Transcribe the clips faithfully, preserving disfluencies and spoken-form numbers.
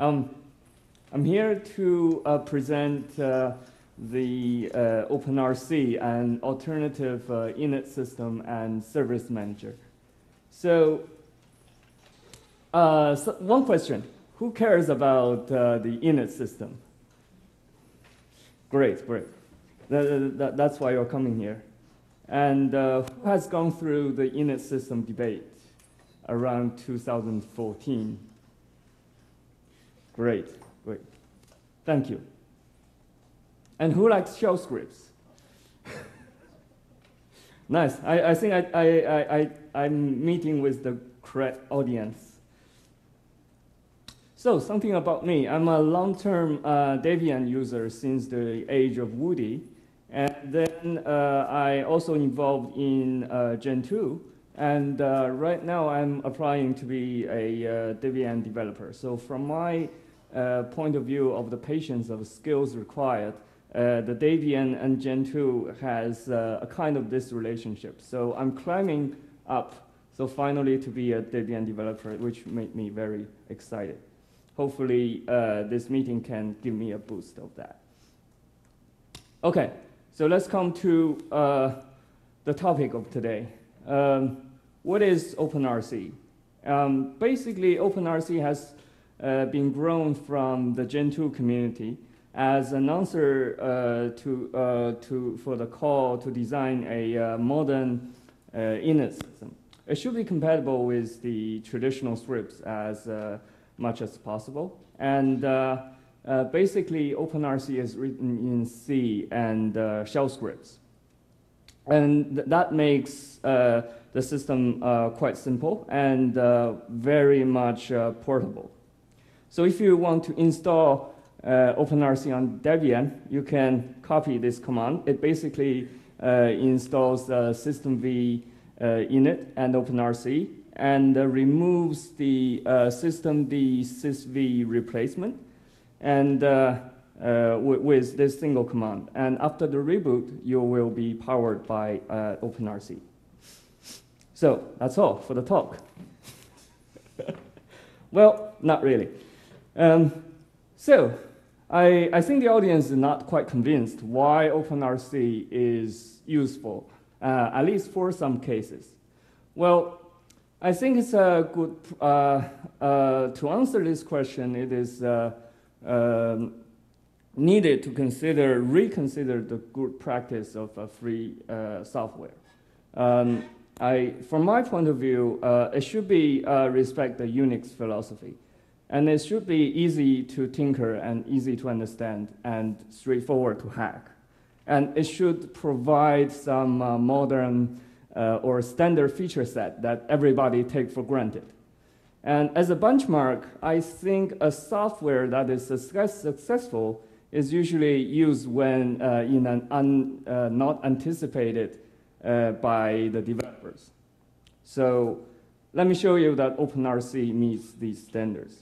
Um, I'm here to uh, present uh, the uh, OpenRC, an alternative uh, init system and service manager. So, uh, so one question, who cares about uh, the init system? Great, great. That, that, that's why you're coming here. And uh, who has gone through the init system debate around two thousand fourteen? Great, great. Thank you. And who likes shell scripts? Nice. I, I think I, I, I, I, I'm meeting with the correct audience. So, something about me. I'm a long-term uh, Debian user since the age of Woody. And then uh, I also involved in uh, Gen two. And uh, right now I'm applying to be a uh, Debian developer. So from my uh, point of view of the patience of skills required, uh, the Debian and Gen two has uh, a kind of this relationship. So I'm climbing up, so finally to be a Debian developer, which made me very excited. Hopefully uh, this meeting can give me a boost of that. Okay, so let's come to uh, the topic of today. Um, what is OpenRC? Um, basically, OpenRC has uh, been grown from the Gen two community as an answer uh, to, uh, to, for the call to design a uh, modern uh, init system. It should be compatible with the traditional scripts as uh, much as possible. And uh, uh, basically, OpenRC is written in C and uh, shell scripts. And th that makes uh, the system uh, quite simple and uh, very much uh, portable. So if you want to install uh, OpenRC on Debian, you can copy this command. It basically uh, installs uh, systemv uh, init and OpenRC and uh, removes the uh, systemd sysv replacement and uh, Uh, with this single command. And after the reboot, you will be powered by uh, OpenRC. So that's all for the talk. Well, not really. Um, so I, I think the audience is not quite convinced why OpenRC is useful, uh, at least for some cases. Well, I think it's a good, uh, uh, to answer this question, it is uh, um, needed to consider, reconsider the good practice of uh, free uh, software. Um, I, from my point of view, uh, it should be uh, respect the Unix philosophy. And it should be easy to tinker and easy to understand and straightforward to hack. And it should provide some uh, modern uh, or standard feature set that everybody take for granted. And as a benchmark, I think a software that is success successful is usually used when uh, in an un, uh, not anticipated uh, by the developers. So let me show you that OpenRC meets these standards.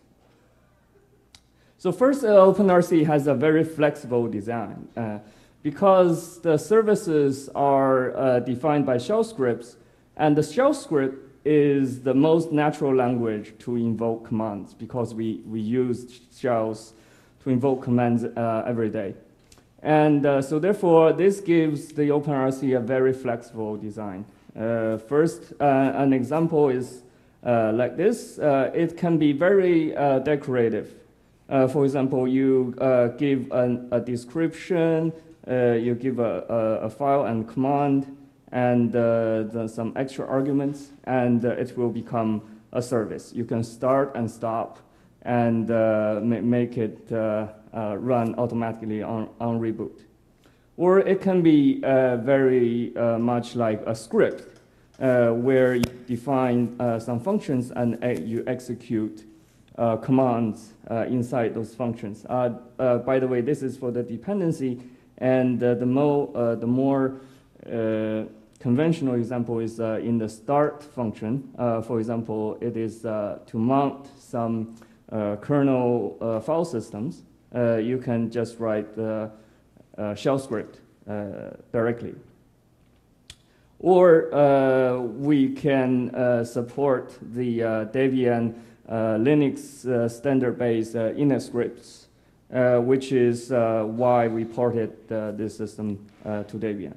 So first, uh, OpenRC has a very flexible design. Uh, because the services are uh, defined by shell scripts, and the shell script is the most natural language to invoke commands because we, we use shells to invoke commands uh, every day. And uh, so therefore, this gives the OpenRC a very flexible design. Uh, first, uh, an example is uh, like this. Uh, it can be very uh, decorative. Uh, for example, you uh, give an, a description, uh, you give a, a, a file and command, and uh, the, some extra arguments, and uh, it will become a service. You can start and stop and uh, ma make it uh, uh, run automatically on, on reboot. Or it can be uh, very uh, much like a script uh, where you define uh, some functions and uh, you execute uh, commands uh, inside those functions. Uh, uh, by the way, this is for the dependency, and uh, the, mo uh, the more uh, conventional example is uh, in the start function. Uh, for example, it is uh, to mount some Uh, kernel uh, file systems, uh, you can just write the uh, shell script uh, directly. Or uh, we can uh, support the uh, Debian uh, uh, Linux uh, standard-based uh, init scripts, uh, which is uh, why we ported uh, this system uh, to Debian.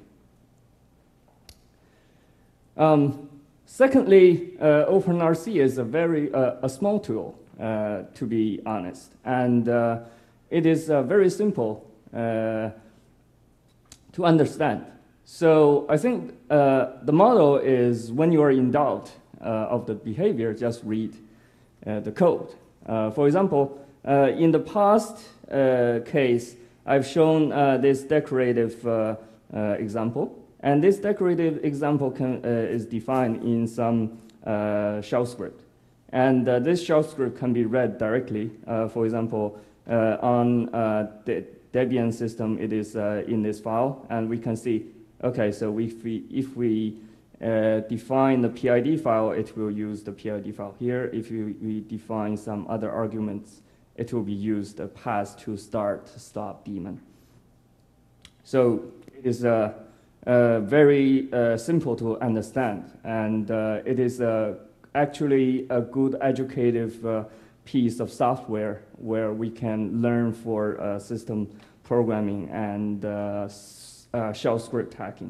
Um, secondly, uh, OpenRC is a very uh, a small tool, uh, to be honest, and uh, it is uh, very simple uh, to understand. So I think uh, the model is when you are in doubt uh, of the behavior, just read uh, the code. Uh, for example, uh, in the past uh, case, I've shown uh, this decorative uh, uh, example. And this decorative example can, uh, is defined in some uh, shell script. And uh, this shell script can be read directly. Uh, for example, uh, on uh, the Debian system, it is uh, in this file. And we can see, okay, so if we, if we uh, define the P I D file, it will use the P I D file here. If we, we define some other arguments, it will be used a path to start, stop daemon. So it is a Uh, very uh, simple to understand, and uh, it is uh, actually a good educative uh, piece of software where we can learn for uh, system programming and uh, uh, shell script hacking.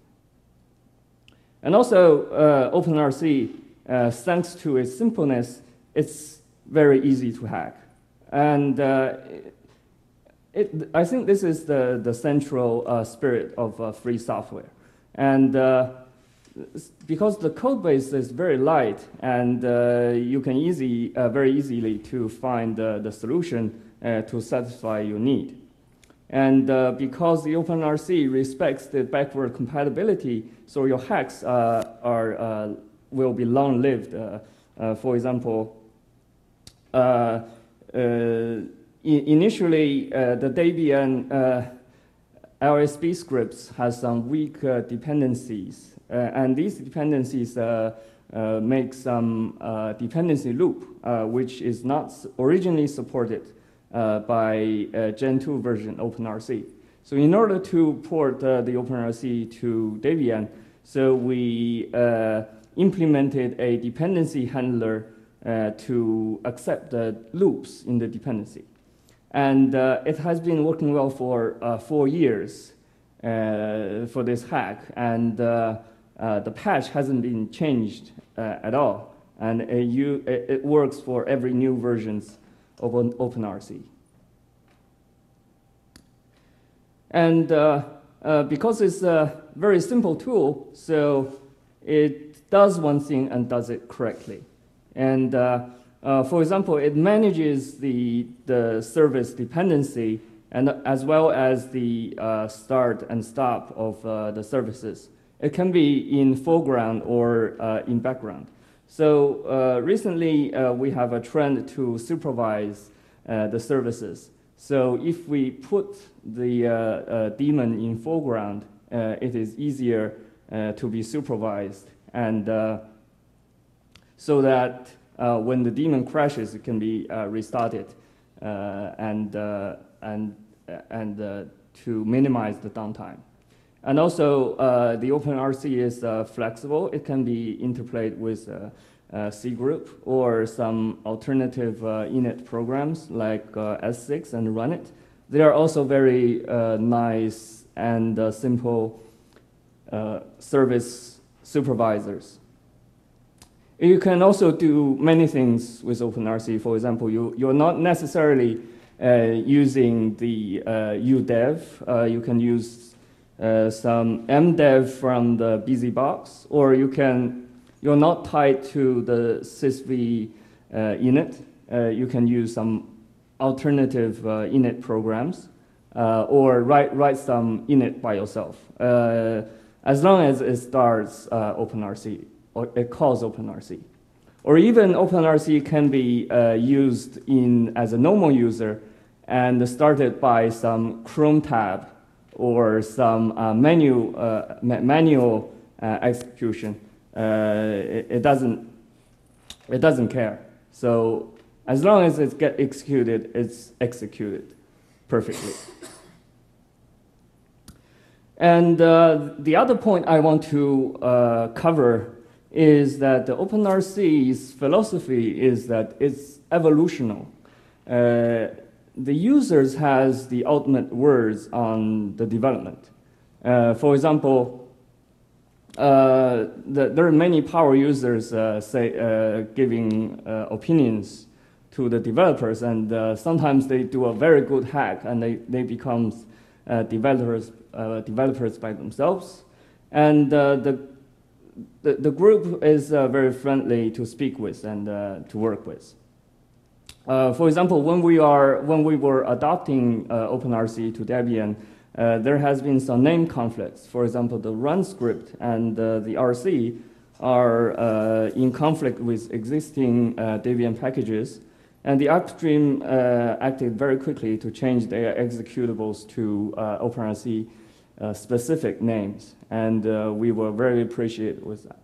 And also, uh, OpenRC, uh, thanks to its simpleness, it's very easy to hack. And uh, It, I think this is the, the central uh, spirit of uh, free software. And uh, because the code base is very light, and uh, you can easy, uh, very easily to find uh, the solution uh, to satisfy your need. And uh, because the OpenRC respects the backward compatibility, so your hacks uh, are, uh, will be long-lived. Uh, uh, for example, uh, uh, Initially, uh, the Debian uh, L S B scripts has some weak uh, dependencies, uh, and these dependencies uh, uh, make some uh, dependency loop, uh, which is not originally supported uh, by uh, Gen two version OpenRC. So in order to port uh, the OpenRC to Debian, so we uh, implemented a dependency handler uh, to accept the loops in the dependency. And uh, it has been working well for uh, four years uh, for this hack, and uh, uh, the patch hasn't been changed uh, at all. And uh, you, it, it works for every new versions of OpenRC. And uh, uh, because it's a very simple tool, so it does one thing and does it correctly. And uh, Uh, for example, it manages the, the service dependency and as well as the uh, start and stop of uh, the services. It can be in foreground or uh, in background. So uh, recently, uh, we have a trend to supervise uh, the services. So if we put the uh, uh, daemon in foreground, uh, it is easier uh, to be supervised, and uh, so that Uh, when the daemon crashes, it can be uh, restarted, uh, and uh, and and uh, to minimize the downtime. And also, uh, the OpenRC is uh, flexible. It can be interplayed with uh, uh, C group or some alternative uh, init programs like uh, S six and Runit. They are also very uh, nice and uh, simple uh, service supervisors. You can also do many things with OpenRC. For example, you, you're not necessarily uh, using the uh, U dev. Uh, you can use uh, some M dev from the BusyBox, or you can, you're not tied to the sysv uh, init. Uh, you can use some alternative uh, init programs, uh, or write, write some init by yourself, uh, as long as it starts uh, OpenRC. Or it calls OpenRC. Or even OpenRC can be uh, used in, as a normal user and started by some Chrome tab or some uh, menu, uh, ma manual uh, execution. Uh, it, it, doesn't, it doesn't care. So as long as it gets executed, it's executed perfectly. And uh, the other point I want to uh, cover is that the OpenRC's philosophy is that it's evolutional. Uh, the users has the ultimate words on the development. Uh, for example, uh, the, there are many power users uh, say, uh, giving uh, opinions to the developers, and uh, sometimes they do a very good hack and they, they become uh, developers, uh, developers by themselves. And uh, the, the, the group is uh, very friendly to speak with and uh, to work with. Uh, for example, when we, are, when we were adopting uh, OpenRC to Debian, uh, there has been some name conflicts. For example, the run script and uh, the R C are uh, in conflict with existing uh, Debian packages. And the upstream uh, acted very quickly to change their executables to uh, OpenRC uh, specific names. And uh, we were very appreciative with that.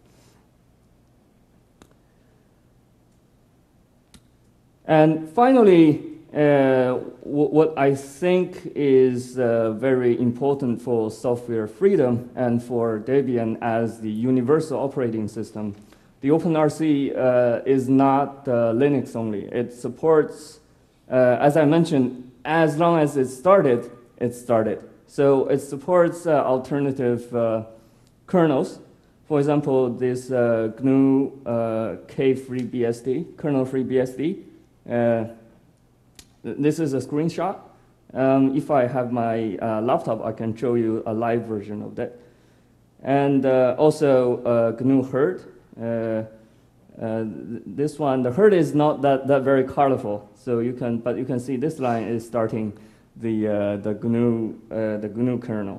And finally, uh, what I think is uh, very important for software freedom and for Debian as the universal operating system, the OpenRC uh, is not uh, Linux only. It supports, uh, as I mentioned, as long as it started, it started. So it supports uh, alternative uh, kernels. For example, this uh, G N U uh, K-FreeBSD, kernel-FreeBSD. Uh, this is a screenshot. Um, if I have my uh, laptop, I can show you a live version of that. And uh, also uh, G N U Herd. Uh, uh, this one, the herd is not that, that very colorful, so you can, but you can see this line is starting the uh, the G N U uh, the G N U kernel.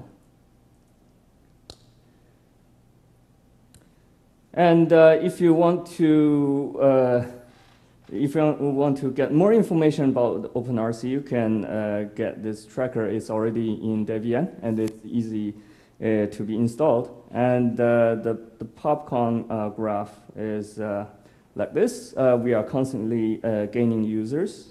And uh, if you want to uh, if you want to get more information about OpenRC, you can uh, get this tracker. It's already in Debian, and it's easy Uh, to be installed. And uh, the, the popcorn uh, graph is uh, like this. Uh, we are constantly uh, gaining users.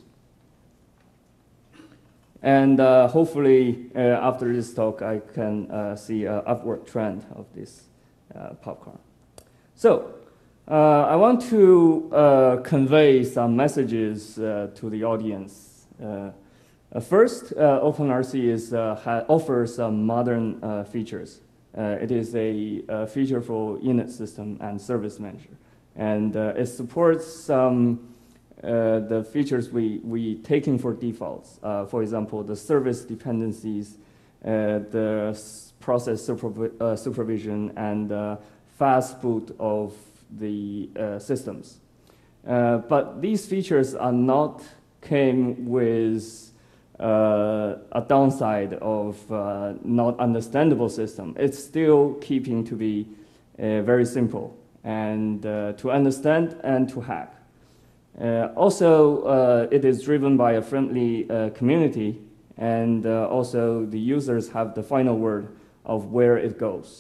And uh, hopefully, uh, after this talk, I can uh, see an upward trend of this uh, popcorn. So, uh, I want to uh, convey some messages uh, to the audience. Uh, Uh, first, uh, OpenRC is, uh, ha offers some modern uh, features. Uh, it is a, a feature for init system and service manager. And uh, it supports some uh, the features we, we taking for defaults. Uh, for example, the service dependencies, uh, the process supervi uh, supervision, and uh, fast boot of the uh, systems. Uh, but these features are not came with Uh, a downside of uh, not understandable system. It's still keeping to be uh, very simple and uh, to understand and to hack. Uh, also, uh, it is driven by a friendly uh, community, and uh, also the users have the final word of where it goes.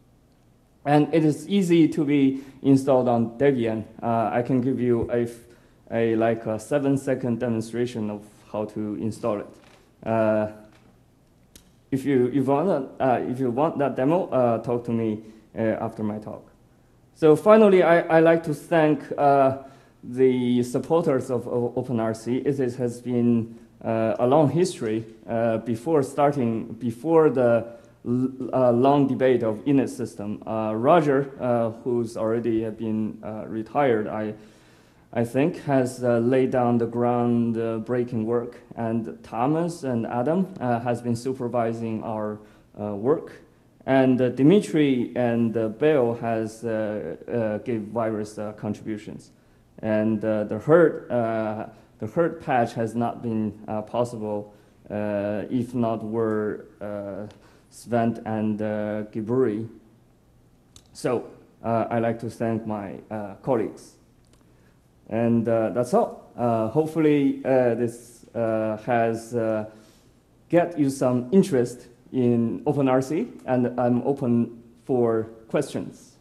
And it is easy to be installed on Debian. Uh, I can give you a, a like a seven second demonstration of how to install it. Uh, if you if want uh, if you want that demo, uh, talk to me uh, after my talk. So finally, I I like to thank uh, the supporters of, of OpenRC. It is, has been uh, a long history uh, before starting before the uh, long debate of init system. Uh, Roger, uh, who's already been uh, retired, I. I think, has uh, laid down the ground-breaking uh, work, and Thomas and Adam uh, has been supervising our uh, work, and uh, Dimitri and uh, Bill has uh, uh, gave various uh, contributions, and uh, the herd uh, the herd patch has not been uh, possible uh, if not were uh, Sven and uh, Giburi. So uh, I like to thank my uh, colleagues. And uh, that's all. Uh, hopefully uh, this uh, has uh, get you some interest in OpenRC, and I'm open for questions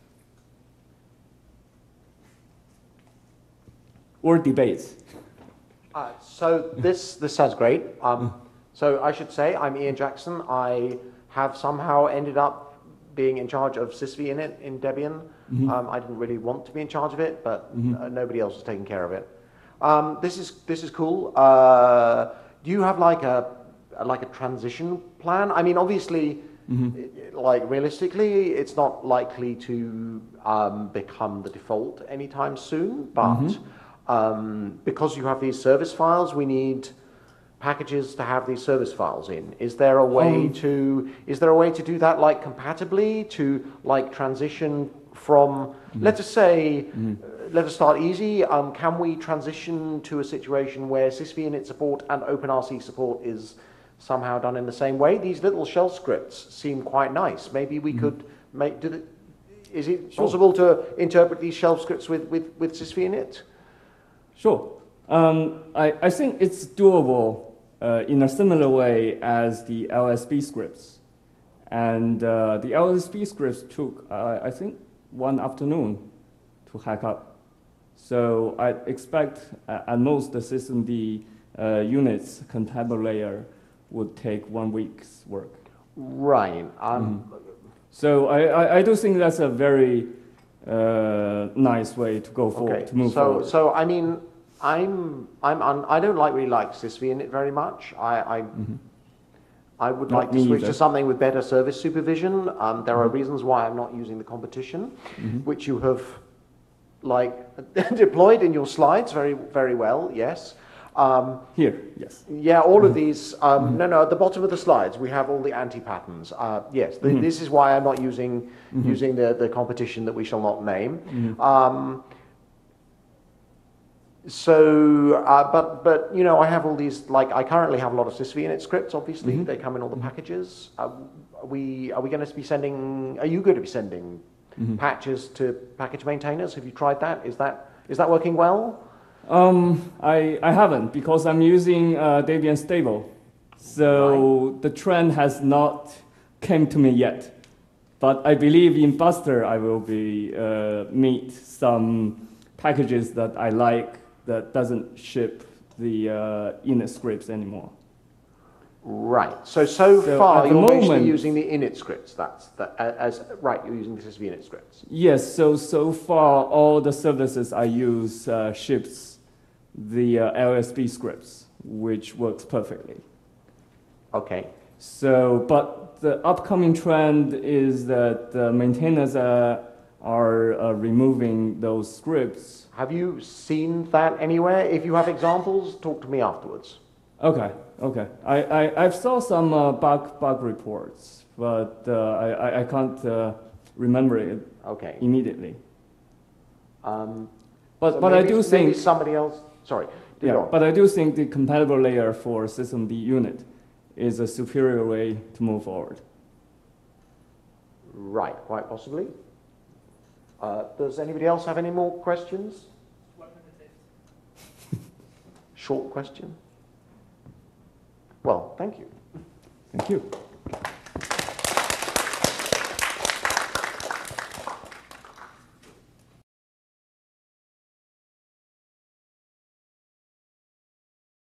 or debates. Uh, so this, this sounds great. Um, so I should say I'm Ian Jackson. I have somehow ended up being in charge of sysvinit in Debian. Mm-hmm. Um, I didn't really want to be in charge of it, but Mm-hmm. uh, nobody else was taking care of it. Um, this is this is cool. Uh, do you have like a like a transition plan? I mean, obviously, Mm-hmm. like realistically, it's not likely to um, become the default anytime soon. But Mm-hmm. um, because you have these service files, we need packages to have these service files in. Is there a way Um, to is there a way to do that like compatibly to like transition from Mm-hmm. let's just say uh, let us start easy. Um, can we transition to a situation where sysvinit support and OpenRC support is somehow done in the same way? These little shell scripts seem quite nice. Maybe we could make. Did it, is it Sure. possible to interpret these shell scripts with with with sysvinit? Sure. Um, I, I think it's doable uh, in a similar way as the L S B scripts. And uh, the L S B scripts took, uh, I think, one afternoon to hack up. So I expect uh, at most the systemd uh, units compatible layer would take one week's work. Right. Um, Mm-hmm. So I, I, I do think that's a very uh, nice way to go forward, Okay. to move so forward. so I mean, I'm I'm un, I don't like really like sysvinit very much. I I, I would Not like to me switch either. to something with better service supervision. Um, there are reasons why I'm not using the competition, which you have like deployed in your slides very very well. Yes. Um, Here, yes. yeah, all of these. Um, No, no. At the bottom of the slides, we have all the anti-patterns. Uh, yes, th this is why I'm not using using the the competition that we shall not name. Um, so, uh, but but you know, I have all these. Like, I currently have a lot of sysvinit scripts. Obviously, they come in all the packages. Uh, are we are we going to be sending? Are you going to be sending patches to package maintainers? Have you tried that? Is that is that working well? Um, I, I haven't because I'm using uh, Debian Stable. So the trend has not came to me yet. But I believe in Buster I will be uh, meet some packages that I like that doesn't ship the uh, init scripts anymore. Right. So so, So far at the you're mostly moment- using the init scripts. That's that as right. You're using the sysvinit scripts. Yes, so so far all the services I use uh, ships the uh, L S B scripts, which works perfectly. Okay. So, but the upcoming trend is that uh, maintainers uh, are uh, removing those scripts. Have you seen that anywhere? If you have examples, talk to me afterwards. Okay, okay. I, I, I saw some uh, bug, bug reports, but uh, I, I- I can't uh, remember it Okay. immediately. Um, But, so but maybe, I do maybe think, somebody else. Sorry. do yeah, go on. but I do think the compatible layer for systemd unit is a superior way to move forward. Right. Quite possibly. Uh, does anybody else have any more questions? Short question. Well, thank you. Thank you.